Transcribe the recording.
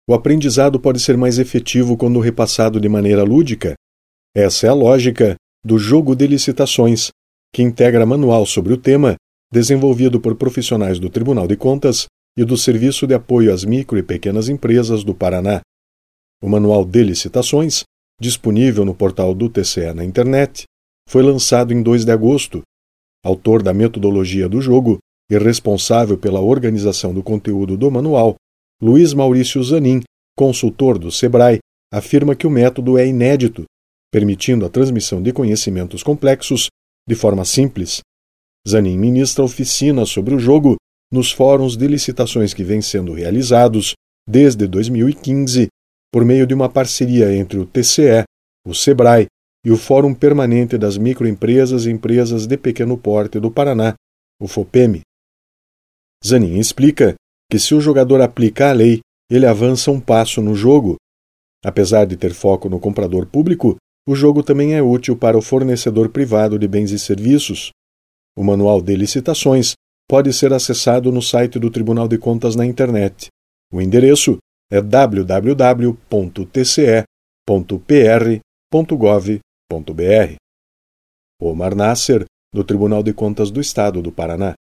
o aprendizado pode ser mais efetivo quando repassado de maneira lúdica. Essa é a lógica do jogo de licitações, que integra manual sobre o tema, desenvolvido por profissionais do Tribunal de Contas e do Serviço de Apoio às Micro e Pequenas Empresas do Paraná. O Manual de Licitações, disponível no portal do TCE na internet, foi lançado em 2 de agosto. Autor da metodologia do jogo e responsável pela organização do conteúdo do manual, Luiz Maurício Zanin, consultor do SEBRAE, afirma que o método é inédito, permitindo a transmissão de conhecimentos complexos de forma simples. Zanin ministra oficinas sobre o jogo nos fóruns de licitações que vêm sendo realizados desde 2015 por meio de uma parceria entre o TCE, o SEBRAE e o Fórum Permanente das Microempresas e Empresas de Pequeno Porte do Paraná, o FOPEMI. Zanin explica que se o jogador aplica a lei, ele avança um passo no jogo. Apesar de ter foco no comprador público, o jogo também é útil para o fornecedor privado de bens e serviços. O Manual de Licitações pode ser acessado no site do Tribunal de Contas na internet. O endereço é www.tce.pr.gov.br. Omar Nasser, do Tribunal de Contas do Estado do Paraná.